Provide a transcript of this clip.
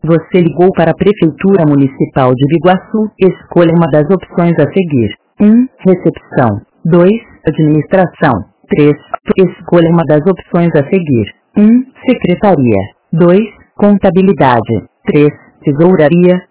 Você ligou para a Prefeitura Municipal de Biguaçu. Escolha uma das opções a seguir. 1. Recepção. 2. Administração. 3. Escolha uma das opções a seguir. 1. Secretaria. 2. Contabilidade. 3. Tesouraria.